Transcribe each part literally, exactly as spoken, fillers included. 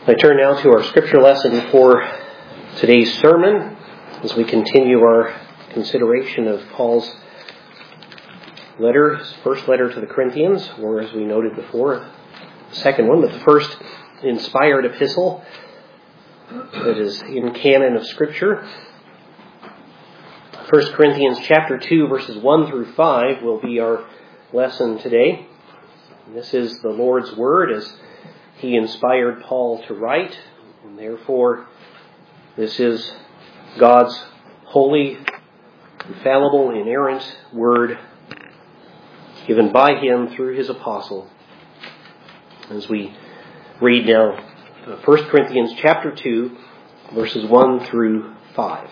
I turn now to our scripture lesson for today's sermon as we continue our consideration of Paul's letter, his first letter to the Corinthians, or as we noted before, the second one, but the first inspired epistle that is in canon of Scripture. First Corinthians chapter two, verses one through five will be our lesson today. This is the Lord's Word as He inspired Paul to write, and therefore this is God's holy, infallible, inerrant Word given by Him through His apostle. As we read now First Corinthians chapter two, verses one through five.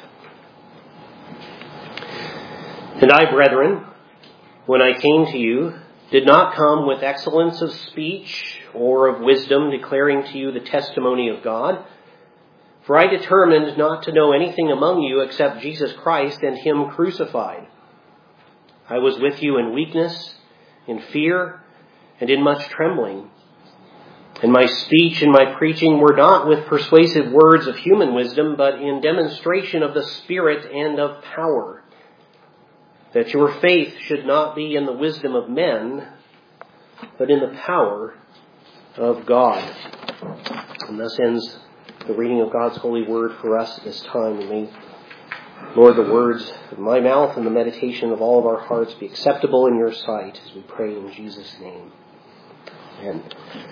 And I, brethren, when I came to you, did not come with excellence of speech or of wisdom, declaring to you the testimony of God. For I determined not to know anything among you except Jesus Christ and Him crucified. I was with you in weakness, in fear, and in much trembling. And my speech and my preaching were not with persuasive words of human wisdom, but in demonstration of the Spirit and of power, that your faith should not be in the wisdom of men, but in the power of God. And thus ends the reading of God's holy word for us at this time. And may, Lord, the words of my mouth and the meditation of all of our hearts be acceptable in your sight, as we pray in Jesus' name. Amen.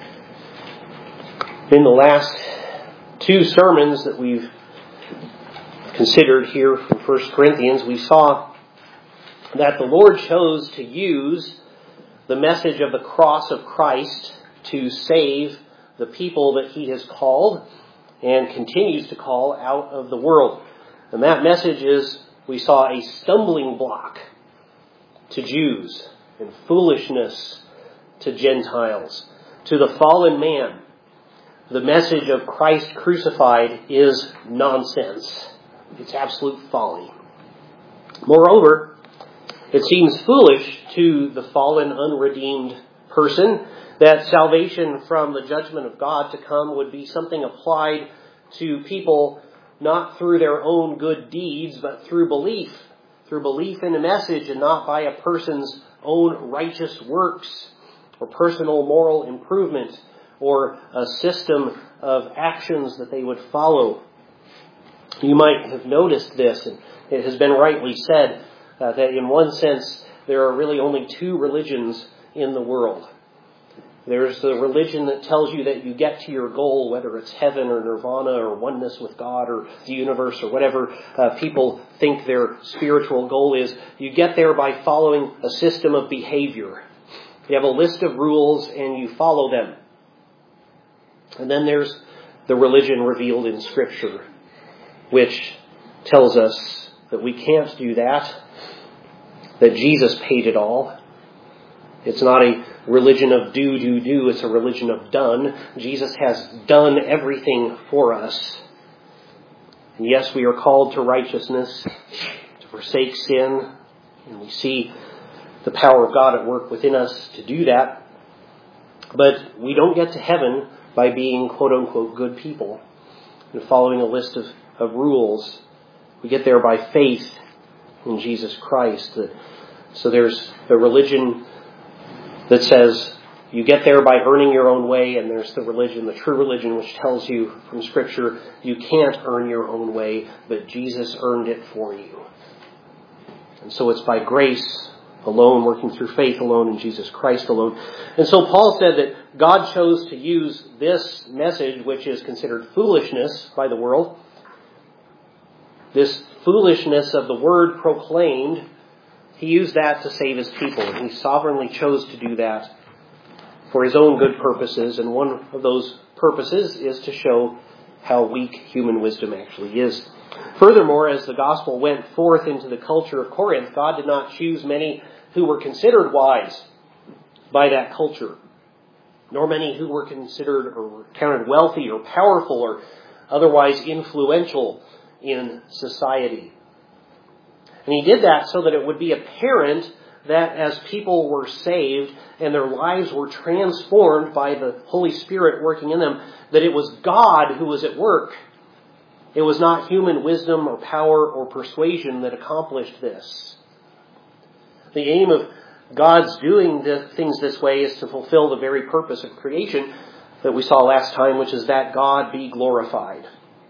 In the last two sermons that we've considered here from First Corinthians, we saw that the Lord chose to use the message of the cross of Christ to save the people that He has called and continues to call out of the world. And that message is, we saw, a stumbling block to Jews and foolishness to Gentiles, to the fallen man. The message of Christ crucified is nonsense. It's absolute folly. Moreover, it seems foolish to the fallen, unredeemed person that salvation from the judgment of God to come would be something applied to people not through their own good deeds, but through belief. Through belief in a message and not by a person's own righteous works or personal moral improvement or a system of actions that they would follow. You might have noticed this, and it has been rightly said, Uh, that in one sense, there are really only two religions in the world. There's the religion that tells you that you get to your goal, whether it's heaven or nirvana or oneness with God or the universe or whatever uh, people think their spiritual goal is. You get there by following a system of behavior. You have a list of rules and you follow them. And then there's the religion revealed in Scripture, which tells us that we can't do that, that Jesus paid it all. It's not a religion of do, do, do. It's a religion of done. Jesus has done everything for us. And yes, we are called to righteousness, to forsake sin. And we see the power of God at work within us to do that. But we don't get to heaven by being quote-unquote good people and following a list of, of rules. We get there by faith in Jesus Christ. So there's the religion that says you get there by earning your own way, and there's the religion, the true religion, which tells you from Scripture you can't earn your own way, but Jesus earned it for you. And so it's by grace alone, working through faith alone in Jesus Christ alone. And so Paul said that God chose to use this message, which is considered foolishness by the world, this foolishness of the word proclaimed, He used that to save His people. And He sovereignly chose to do that for His own good purposes. And one of those purposes is to show how weak human wisdom actually is. Furthermore, as the gospel went forth into the culture of Corinth, God did not choose many who were considered wise by that culture, nor many who were considered or counted wealthy or powerful or otherwise influential in society. And He did that so that it would be apparent that as people were saved and their lives were transformed by the Holy Spirit working in them, that it was God who was at work. It was not human wisdom or power or persuasion that accomplished this. The aim of God's doing the things this way is to fulfill the very purpose of creation that we saw last time, which is that God be glorified.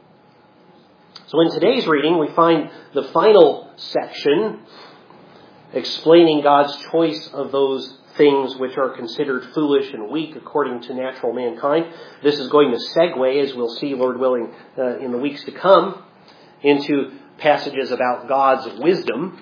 So in today's reading, we find the final section explaining God's choice of those things which are considered foolish and weak according to natural mankind. This is going to segue, as we'll see, Lord willing, uh, in the weeks to come, into passages about God's wisdom.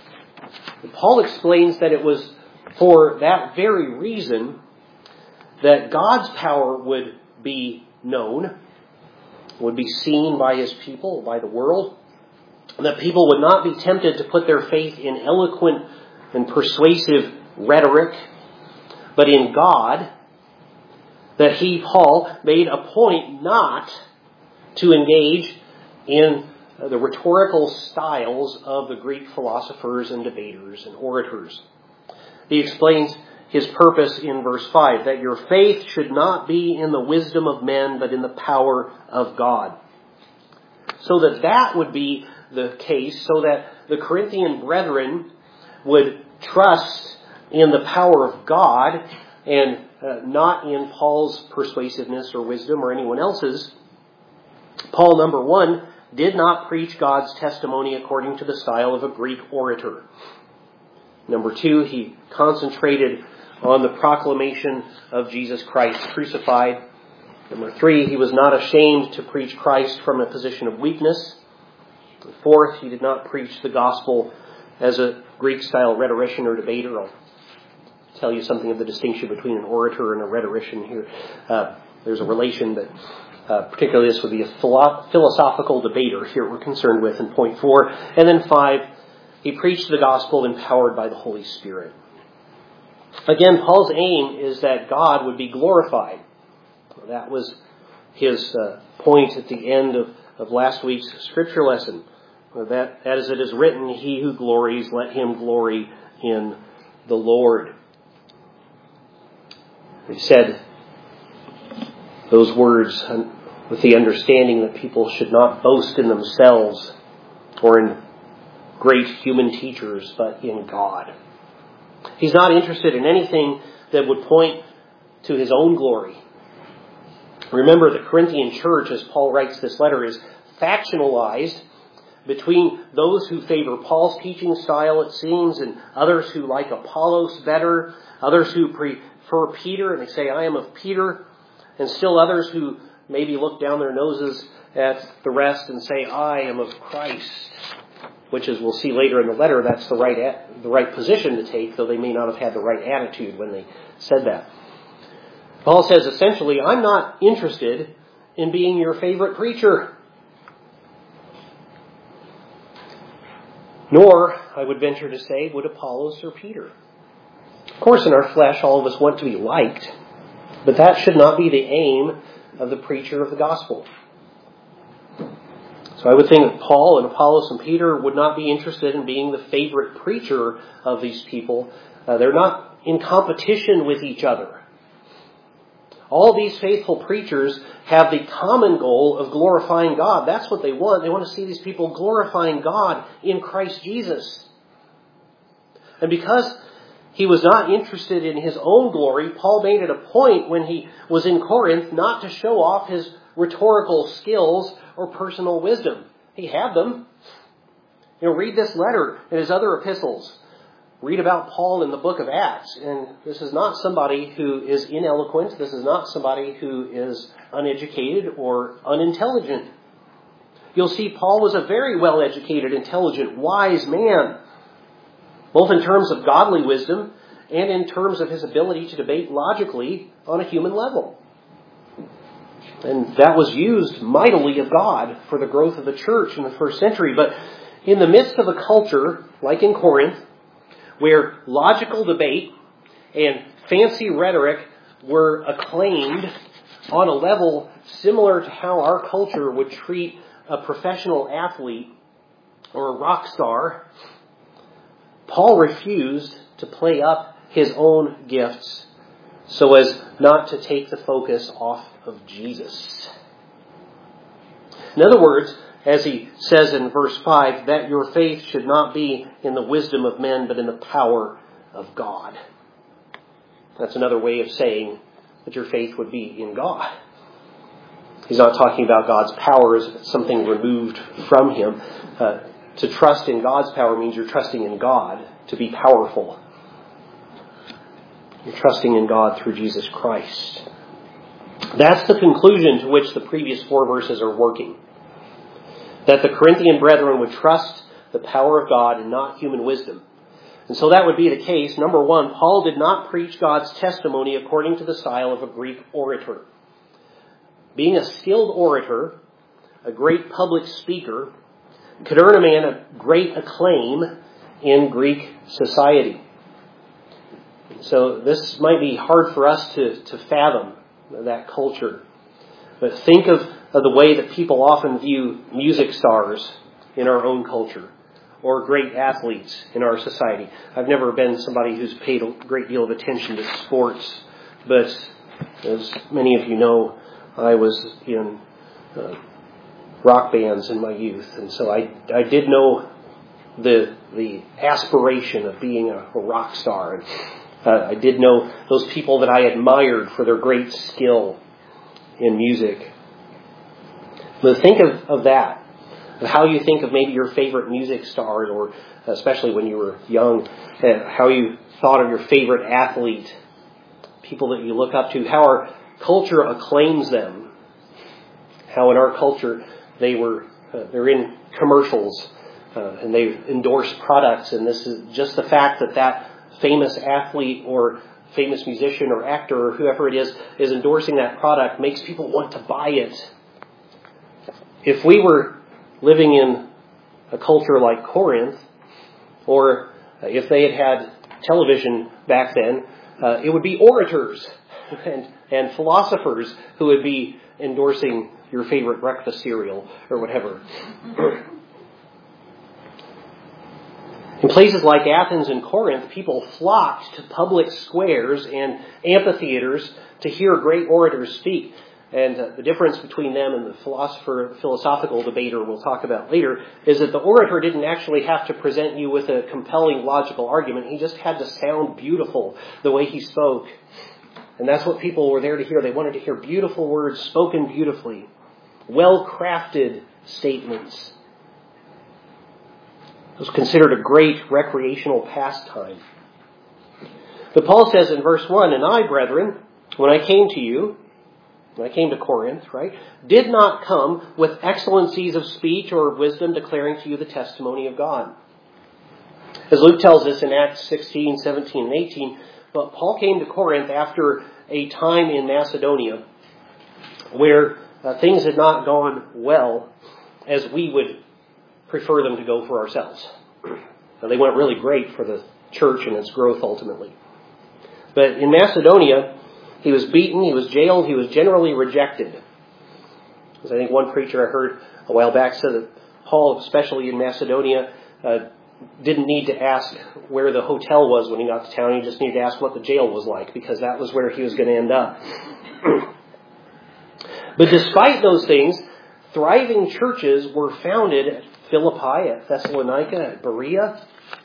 Paul explains that it was for that very reason that God's power would be known, would be seen by his people, by the world, and that people would not be tempted to put their faith in eloquent and persuasive rhetoric, but in God, that he, Paul, made a point not to engage in the rhetorical styles of the Greek philosophers and debaters and orators. He explains his purpose in verse five, that your faith should not be in the wisdom of men, but in the power of God. So that that would be the case, so that the Corinthian brethren would trust in the power of God and uh, not in Paul's persuasiveness or wisdom or anyone else's. Paul, number one, did not preach God's testimony according to the style of a Greek orator. Number two, he concentrated on the proclamation of Jesus Christ crucified. Number three, he was not ashamed to preach Christ from a position of weakness. Fourth, he did not preach the gospel as a Greek-style rhetorician or debater. I'll tell you something of the distinction between an orator and a rhetorician here. Uh, there's a relation that, uh, particularly this would be a philo- philosophical debater here we're concerned with in point four. And then five, he preached the gospel empowered by the Holy Spirit. Again, Paul's aim is that God would be glorified. That was his uh, point at the end of, of last week's scripture lesson. That, as it is written, he who glories, let him glory in the Lord. He said those words with the understanding that people should not boast in themselves or in great human teachers, but in God. He's not interested in anything that would point to his own glory. Remember, the Corinthian church, as Paul writes this letter, is factionalized between those who favor Paul's teaching style, it seems, and others who like Apollos better, others who prefer Peter, and they say, I am of Peter, and still others who maybe look down their noses at the rest and say, I am of Christ, which, as we'll see later in the letter, that's the right the right position to take, though they may not have had the right attitude when they said that. Paul says, essentially, I'm not interested in being your favorite preacher. Nor, I would venture to say, would Apollos or Peter. Of course, in our flesh, all of us want to be liked, but that should not be the aim of the preacher of the gospel. So I would think that Paul and Apollos and Peter would not be interested in being the favorite preacher of these people. Uh, they're not in competition with each other. All these faithful preachers have the common goal of glorifying God. That's what they want. They want to see these people glorifying God in Christ Jesus. And because he was not interested in his own glory, Paul made it a point when he was in Corinth not to show off his rhetorical skills or personal wisdom. He had them. You know, read this letter and his other epistles. Read about Paul in the book of Acts. And this is not somebody who is ineloquent. This is not somebody who is uneducated or unintelligent. You'll see Paul was a very well-educated, intelligent, wise man, both in terms of godly wisdom and in terms of his ability to debate logically on a human level. And that was used mightily of God for the growth of the church in the first century. But in the midst of a culture, like in Corinth, where logical debate and fancy rhetoric were acclaimed on a level similar to how our culture would treat a professional athlete or a rock star, Paul refused to play up his own gifts so as not to take the focus off of Jesus. In other words, as he says in verse five, that your faith should not be in the wisdom of men, but in the power of God. That's another way of saying that your faith would be in God. He's not talking about God's power as something removed from him. Uh, to trust in God's power means you're trusting in God to be powerful. You're trusting in God through Jesus Christ. That's the conclusion to which the previous four verses are working. That the Corinthian brethren would trust the power of God and not human wisdom. And so that would be the case. Number one, Paul did not preach God's testimony according to the style of a Greek orator. Being a skilled orator, a great public speaker, could earn a man a great acclaim in Greek society. So this might be hard for us to, to fathom, that culture. But think of, of the way that people often view music stars in our own culture, or great athletes in our society. I've never been somebody who's paid a great deal of attention to sports, but as many of you know, I was in uh, rock bands in my youth, and so I I did know the the aspiration of being a, a rock star. And, uh, I did know those people that I admired for their great skill in music. But think of, of that, of how you think of maybe your favorite music stars, or especially when you were young, uh, how you thought of your favorite athlete, people that you look up to, how our culture acclaims them, how in our culture they were uh, they're in commercials uh, and they endorse products, and this is just the fact that that famous athlete or famous musician or actor or whoever it is is endorsing that product makes people want to buy it. If we were living in a culture like Corinth, or if they had had television back then, uh, it would be orators and, and philosophers who would be endorsing your favorite breakfast cereal or whatever. In places like Athens and Corinth, people flocked to public squares and amphitheaters to hear great orators speak. And uh, the difference between them and the philosopher, philosophical debater we'll talk about later is that the orator didn't actually have to present you with a compelling logical argument. He just had to sound beautiful the way he spoke. And that's what people were there to hear. They wanted to hear beautiful words spoken beautifully, well-crafted statements. It was considered a great recreational pastime. But Paul says in verse one, "And I, brethren, when I came to you," when I came to Corinth, right, "did not come with excellencies of speech or of wisdom, declaring to you the testimony of God." As Luke tells us in Acts sixteen, seventeen, and eighteen, but Paul came to Corinth after a time in Macedonia where uh, things had not gone well as we would prefer them to go for ourselves. Now, they went really great for the church and its growth ultimately. But in Macedonia, he was beaten, he was jailed, he was generally rejected. As I think one preacher I heard a while back said that Paul, especially in Macedonia, uh, didn't need to ask where the hotel was when he got to town. He just needed to ask what the jail was like, because that was where he was going to end up. But despite those things, thriving churches were founded at Philippi, at Thessalonica, at Berea.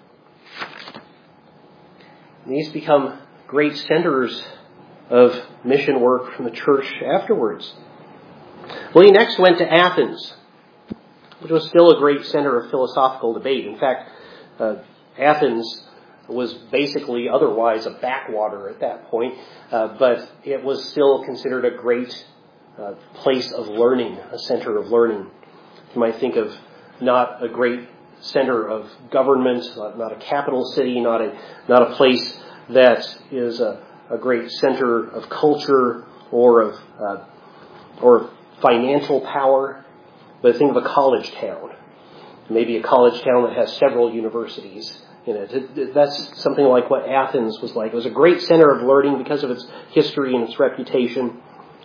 These become great centers of mission work from the church afterwards. Well, he next went to Athens, which was still a great center of philosophical debate. In fact, uh, Athens was basically otherwise a backwater at that point, uh, but it was still considered a great uh, place of learning, a center of learning. You might think of not a great center of government, not, not a capital city, not a not a place that is a, a great center of culture or of uh, or financial power, but think of a college town. Maybe a college town that has several universities in it. That's something like what Athens was like. It was a great center of learning because of its history and its reputation.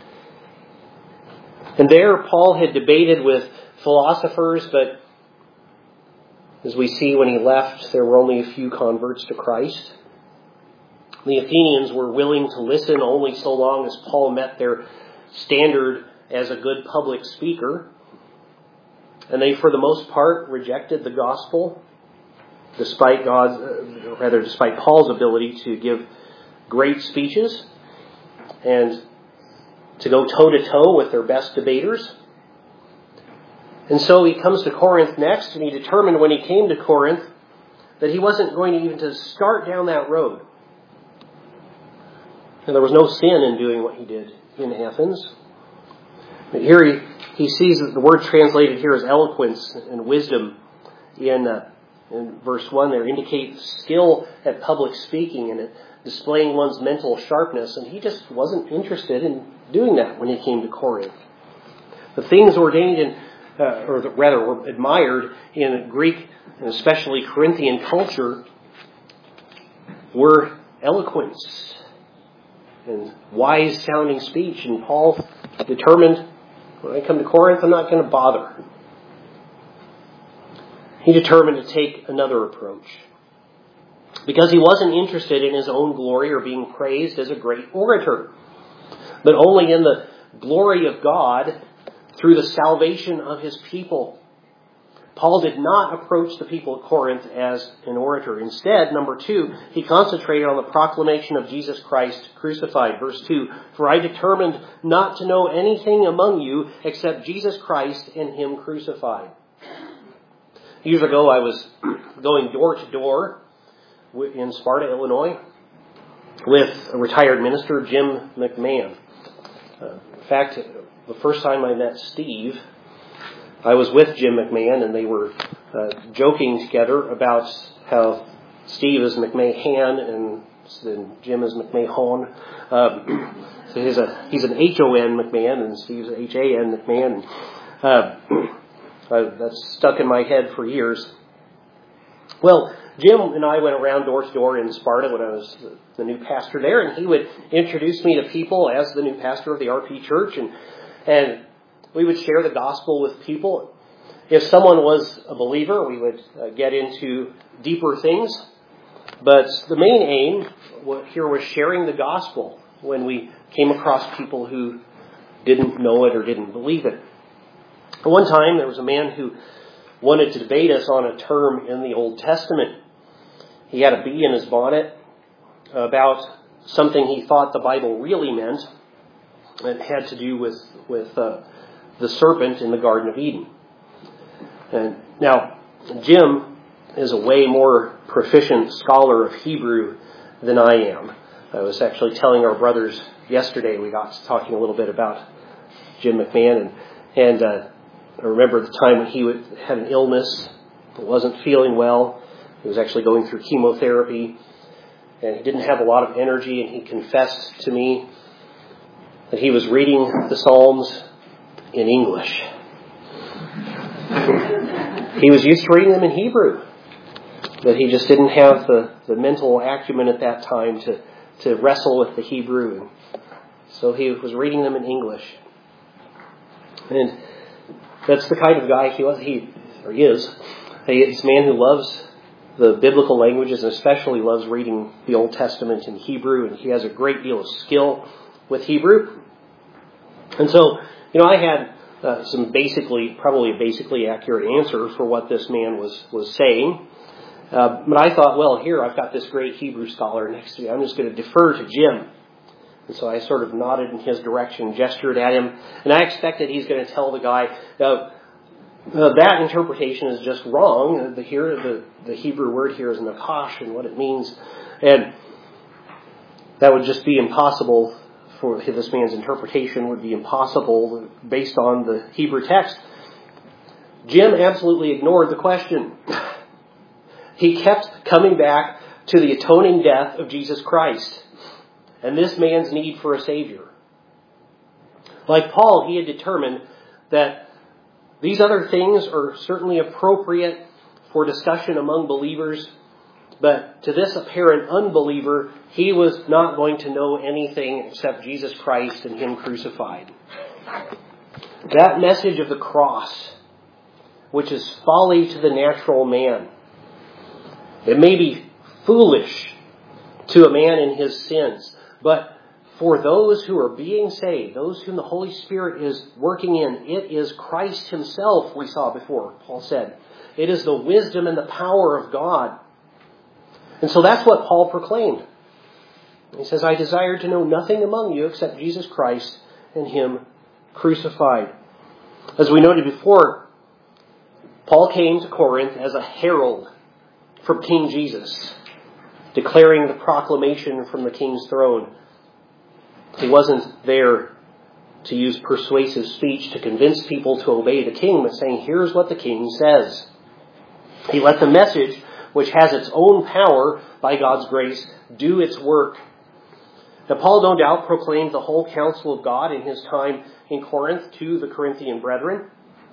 And there, Paul had debated with philosophers, but as we see when he left, there were only a few converts to Christ. The Athenians were willing to listen only so long as Paul met their standard as a good public speaker. And they, for the most part, rejected the gospel, despite God's, uh, rather, despite Paul's ability to give great speeches and to go toe-to-toe with their best debaters. And so he comes to Corinth next, and he determined when he came to Corinth that he wasn't going to even to start down that road. And there was no sin in doing what he did in Athens. But here he, he sees that the word translated here as eloquence and wisdom in, uh, in verse one there indicates skill at public speaking and at displaying one's mental sharpness. And he just wasn't interested in doing that when he came to Corinth. The things ordained in, uh, or rather were admired in Greek and especially Corinthian culture were eloquence and wise sounding speech. And Paul determined, when I come to Corinth, I'm not going to bother. He determined to take another approach. Because he wasn't interested in his own glory or being praised as a great orator, but only in the glory of God through the salvation of his people. Paul did not approach the people of Corinth as an orator. Instead, number two, he concentrated on the proclamation of Jesus Christ crucified. Verse two, for I determined not to know anything among you except Jesus Christ and him crucified. Years ago, I was going door to door in Sparta, Illinois, with a retired minister, Jim McMahon. Uh, in fact, the first time I met Steve, I was with Jim McMahon, and they were uh, joking together about how Steve is McMahon and then Jim is McMahon. Um, so he's a he's an H O N McMahon, and Steve's an H A N McMahon. Uh, uh, that's stuck in my head for years. Well, Jim and I went around door to door in Sparta when I was the new pastor there, and he would introduce me to people as the new pastor of the R P Church, and and we would share the gospel with people. If someone was a believer, we would uh, get into deeper things. But the main aim here was sharing the gospel when we came across people who didn't know it or didn't believe it. One time, there was a man who wanted to debate us on a term in the Old Testament. He had a bee in his bonnet about something he thought the Bible really meant. It had to do with, with uh, the serpent in the Garden of Eden. And now, Jim is a way more proficient scholar of Hebrew than I am. I was actually telling our brothers yesterday, we got to talking a little bit about Jim McMahon, and, and uh, I remember the time when he would, had an illness, wasn't feeling well. He was actually going through chemotherapy, and he didn't have a lot of energy, and he confessed to me that he was reading the Psalms in English. He was used to reading them in Hebrew, but he just didn't have the, the mental acumen at that time to, to wrestle with the Hebrew. So he was reading them in English. And that's the kind of guy he was, he, or he is. He's a man who loves the biblical languages and especially loves reading the Old Testament in Hebrew, and he has a great deal of skill with Hebrew. And so, you know, I had uh, some basically, probably a basically accurate answer for what this man was, was saying. Uh, but I thought, well, here, I've got this great Hebrew scholar next to me. I'm just going to defer to Jim. And so I sort of nodded in his direction, gestured at him, and I expected he's going to tell the guy, uh, uh, that interpretation is just wrong. The, here, the, the Hebrew word here is nakash, and what it means. And that would just be impossible. For this man's interpretation would be impossible based on the Hebrew text. Jim absolutely ignored the question. He kept coming back to the atoning death of Jesus Christ and this man's need for a Savior. Like Paul, he had determined that these other things are certainly appropriate for discussion among believers, but to this apparent unbeliever, he was not going to know anything except Jesus Christ and him crucified. That message of the cross, which is folly to the natural man, it may be foolish to a man in his sins. But for those who are being saved, those whom the Holy Spirit is working in, it is Christ himself, we saw before, Paul said. It is the wisdom and the power of God. And so that's what Paul proclaimed. He says, I desire to know nothing among you except Jesus Christ and him crucified. As we noted before, Paul came to Corinth as a herald from King Jesus, declaring the proclamation from the king's throne. He wasn't there to use persuasive speech to convince people to obey the king, but saying, here's what the king says. He let the message, which has its own power by God's grace, do its work. Now, Paul no doubt proclaimed the whole counsel of God in his time in Corinth to the Corinthian brethren.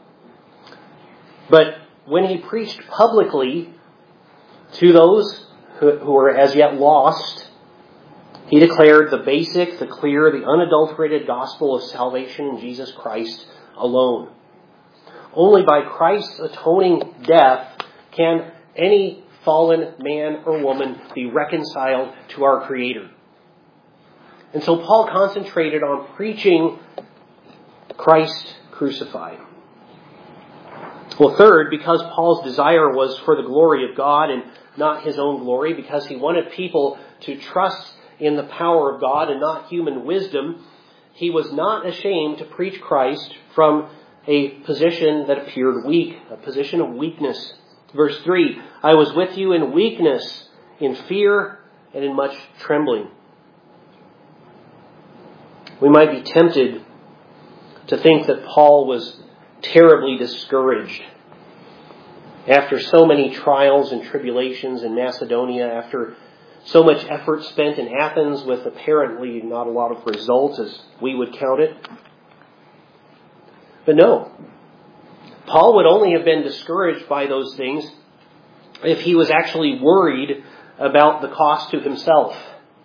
But when he preached publicly to those who, who were as yet lost, he declared the basic, the clear, the unadulterated gospel of salvation in Jesus Christ alone. Only by Christ's atoning death can any fallen man or woman be reconciled to our Creator. And so Paul concentrated on preaching Christ crucified. Well, third, because Paul's desire was for the glory of God and not his own glory, because he wanted people to trust in the power of God and not human wisdom, he was not ashamed to preach Christ from a position that appeared weak, a position of weakness. Verse three, I was with you in weakness, in fear, and in much trembling. We might be tempted to think that Paul was terribly discouraged after so many trials and tribulations in Macedonia, after so much effort spent in Athens with apparently not a lot of results as we would count it. But no, Paul would only have been discouraged by those things if he was actually worried about the cost to himself.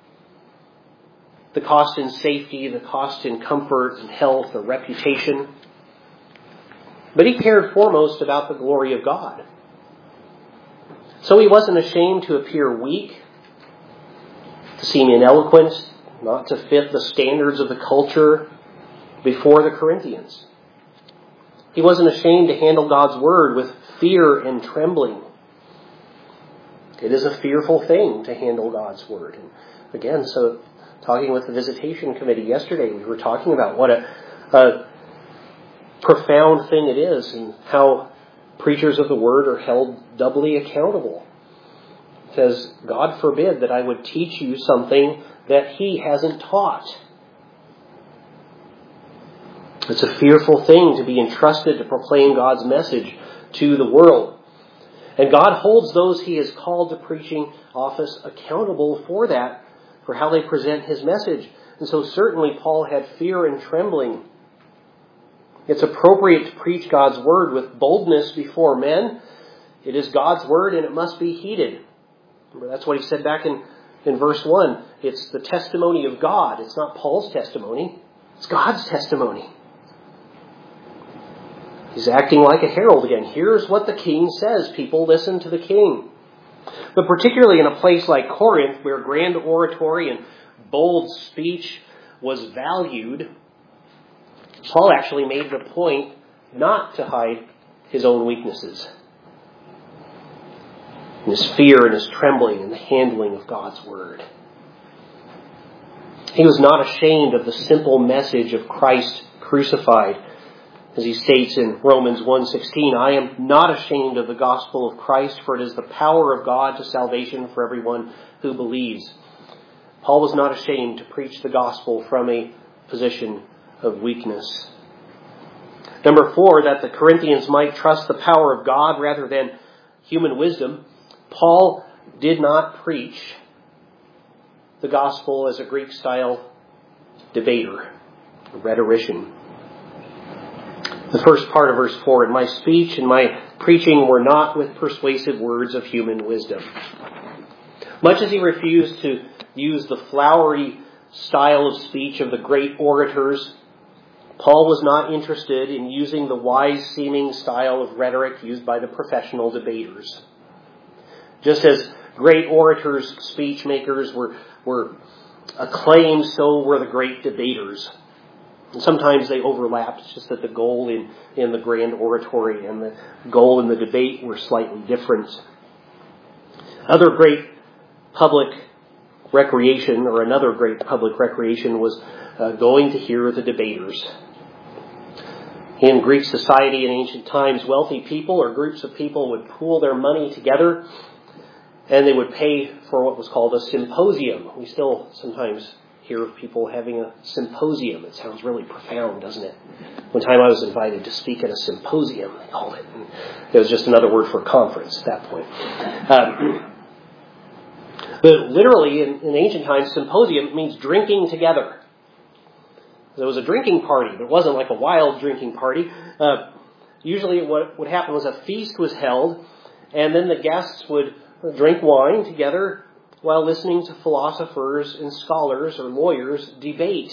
The cost in safety, the cost in comfort and health or reputation. But he cared foremost about the glory of God. So he wasn't ashamed to appear weak, to seem ineloquent, not to fit the standards of the culture before the Corinthians. He wasn't ashamed to handle God's word with fear and trembling. It is a fearful thing to handle God's word. And again, so talking with the visitation committee yesterday, we were talking about what a, a profound thing it is and how preachers of the word are held doubly accountable. It says, God forbid that I would teach you something that he hasn't taught. It's a fearful thing to be entrusted to proclaim God's message to the world. And God holds those he has called to preaching office accountable for that, for how they present his message. And so certainly Paul had fear and trembling. It's appropriate to preach God's word with boldness before men. It is God's word and it must be heeded. Remember, that's what he said back in, in verse one. It's the testimony of God. It's not Paul's testimony. It's God's testimony. He's acting like a herald again. Here's what the king says. People, listen to the king. But particularly in a place like Corinth, where grand oratory and bold speech was valued, Paul actually made it a point not to hide his own weaknesses, and his fear and his trembling in the handling of God's word. He was not ashamed of the simple message of Christ crucified. As he states in Romans one sixteen, I am not ashamed of the gospel of Christ, for it is the power of God to salvation for everyone who believes. Paul was not ashamed to preach the gospel from a position of weakness. Number four, that the Corinthians might trust the power of God rather than human wisdom, Paul did not preach the gospel as a Greek-style debater, a rhetorician. The first part of verse four, and my speech and my preaching were not with persuasive words of human wisdom. Much as he refused to use the flowery style of speech of the great orators, Paul was not interested in using the wise-seeming style of rhetoric used by the professional debaters. Just as great orators, speech makers were, were acclaimed, so were the great debaters. And sometimes they overlapped. It's just that the goal in, in the grand oratory and the goal in the debate were slightly different. Other great public recreation, or another great public recreation, was uh, going to hear the debaters. In Greek society in ancient times, wealthy people or groups of people would pool their money together and they would pay for what was called a symposium. We still sometimes hear of people having a symposium. It sounds really profound, doesn't it? One time I was invited to speak at a symposium, they called it. And it was just another word for conference at that point. Um, but literally, in, in ancient times, symposium means drinking together. There was a drinking party, but it wasn't like a wild drinking party. Uh, usually what would happen was a feast was held, and then the guests would drink wine together while listening to philosophers and scholars or lawyers debate.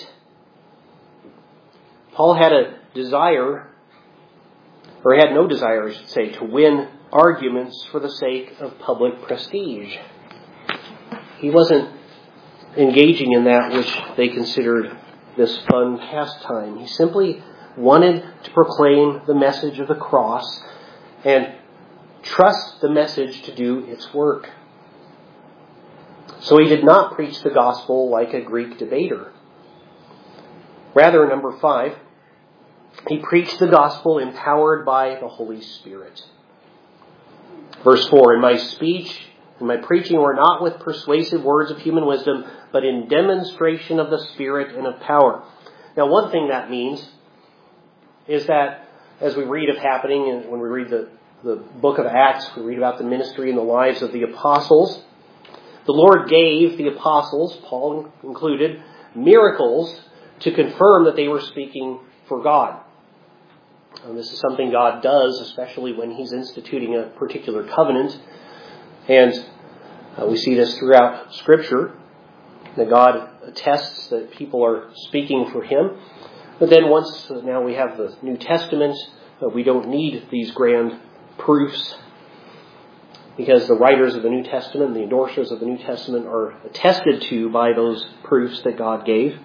Paul had a desire, or he had no desire, I should say, to win arguments for the sake of public prestige. He wasn't engaging in that which they considered this fun pastime. He simply wanted to proclaim the message of the cross and trust the message to do its work. So he did not preach the gospel like a Greek debater. Rather, number five, he preached the gospel empowered by the Holy Spirit. Verse four, in my speech and my preaching were not with persuasive words of human wisdom, but in demonstration of the Spirit and of power. Now, one thing that means is that as we read of happening, and when we read the, the book of Acts, we read about the ministry and the lives of the apostles. The Lord gave the apostles, Paul included, miracles to confirm that they were speaking for God. And this is something God does, especially when He's instituting a particular covenant. And uh, we see this throughout Scripture, that God attests that people are speaking for Him. But then once uh, now we have the New Testament, uh, we don't need these grand proofs, because the writers of the New Testament, the endorsers of the New Testament, are attested to by those proofs that God gave.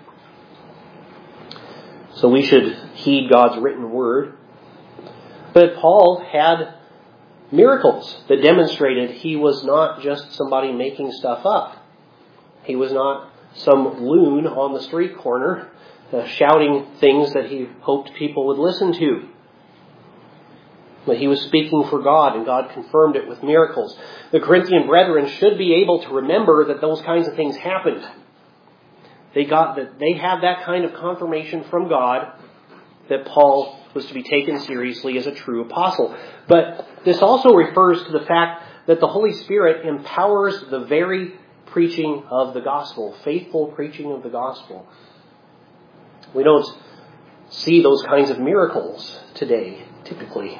So we should heed God's written word. But Paul had miracles that demonstrated he was not just somebody making stuff up. He was not some loon on the street corner uh, shouting things that he hoped people would listen to. But he was speaking for God, and God confirmed it with miracles. The Corinthian brethren should be able to remember that those kinds of things happened. They got that they had that kind of confirmation from God that Paul was to be taken seriously as a true apostle. But this also refers to the fact that the Holy Spirit empowers the very preaching of the gospel, faithful preaching of the gospel. We don't see those kinds of miracles today, typically.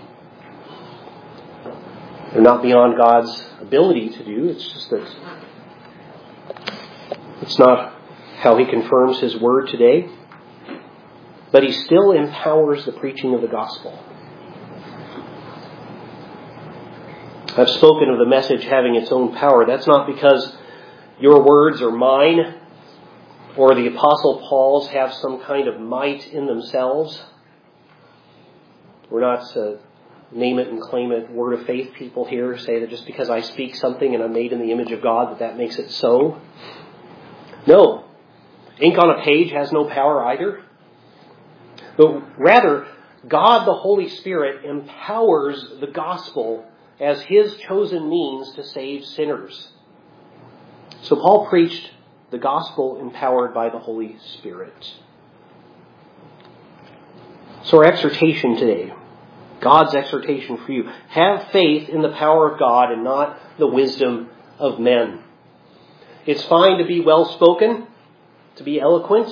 They're not beyond God's ability to do. It's just that it's not how He confirms His word today. But He still empowers the preaching of the gospel. I've spoken of the message having its own power. That's not because your words are mine, or the Apostle Paul's have some kind of might in themselves. We're not uh, name it and claim it word of faith people here say that just because I speak something and I'm made in the image of God that that makes it so. No. Ink on a page has no power either. But rather, God the Holy Spirit empowers the gospel as His chosen means to save sinners. So Paul preached the gospel empowered by the Holy Spirit. So our exhortation today, God's exhortation for you, have faith in the power of God and not the wisdom of men. It's fine to be well-spoken, to be eloquent,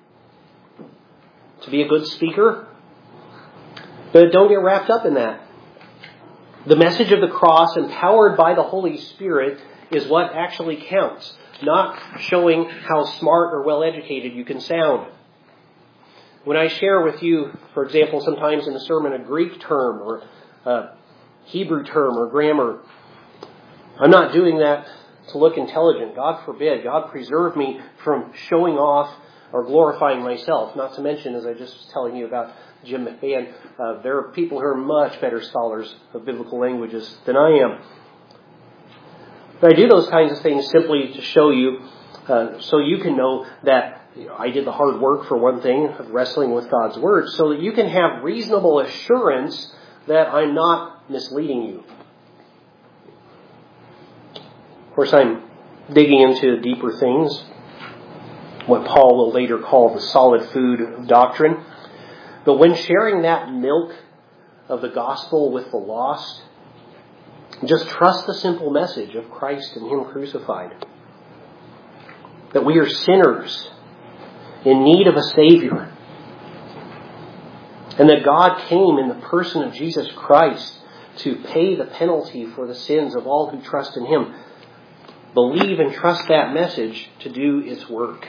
to be a good speaker, but don't get wrapped up in that. The message of the cross, empowered by the Holy Spirit, is what actually counts, not showing how smart or well-educated you can sound. When I share with you, for example, sometimes in a sermon, a Greek term or a Hebrew term or grammar, I'm not doing that to look intelligent. God forbid. God preserve me from showing off or glorifying myself. Not to mention, as I just was telling you about Jim McMahon, uh, there are people who are much better scholars of biblical languages than I am. But I do those kinds of things simply to show you, uh, so you can know that you know, I did the hard work, for one thing, of wrestling with God's Word, so that you can have reasonable assurance that I'm not misleading you. Of course, I'm digging into deeper things, what Paul will later call the solid food of doctrine. But when sharing that milk of the gospel with the lost, just trust the simple message of Christ and Him crucified. That we are sinners in need of a Savior. And that God came in the person of Jesus Christ to pay the penalty for the sins of all who trust in Him. Believe and trust that message to do its work.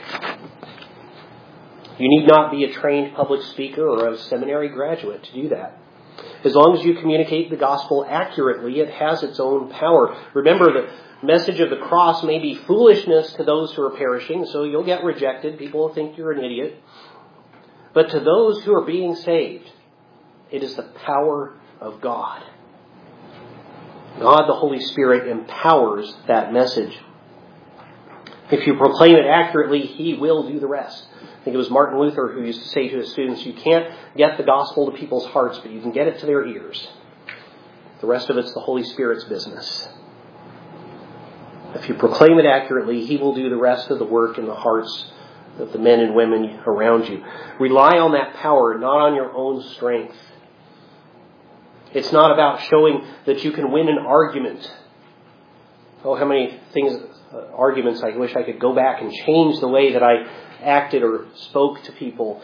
You need not be a trained public speaker or a seminary graduate to do that. As long as you communicate the gospel accurately, it has its own power. Remember, the message of the cross may be foolishness to those who are perishing, so you'll get rejected. People will think you're an idiot. But to those who are being saved, it is the power of God. God, the Holy Spirit, empowers that message. If you proclaim it accurately, He will do the rest. I think it was Martin Luther who used to say to his students, you can't get the gospel to people's hearts, but you can get it to their ears. The rest of it's the Holy Spirit's business. If you proclaim it accurately, He will do the rest of the work in the hearts of the men and women around you. Rely on that power, not on your own strength. It's not about showing that you can win an argument. Oh, how many things, uh, arguments I wish I could go back and change the way that I acted or spoke to people.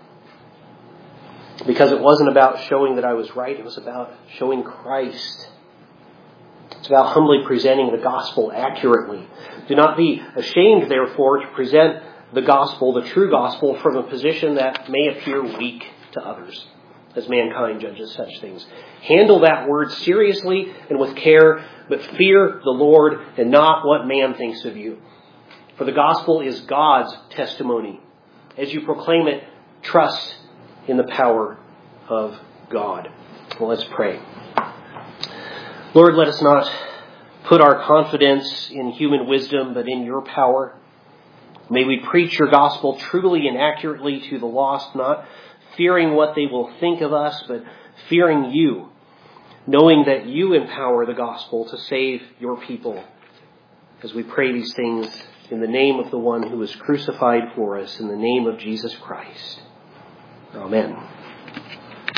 Because it wasn't about showing that I was right. It was about showing Christ. It's about humbly presenting the gospel accurately. Do not be ashamed, therefore, to present the gospel, the true gospel, from a position that may appear weak to others, as mankind judges such things. Handle that word seriously and with care, but fear the Lord and not what man thinks of you. For the gospel is God's testimony. As you proclaim it, trust in the power of God. Well, let's pray. Lord, let us not put our confidence in human wisdom, but in your power. May we preach your gospel truly and accurately to the lost, not fearing what they will think of us, but fearing you, knowing that you empower the gospel to save your people. As we pray these things in the name of the one who was crucified for us, in the name of Jesus Christ. Amen.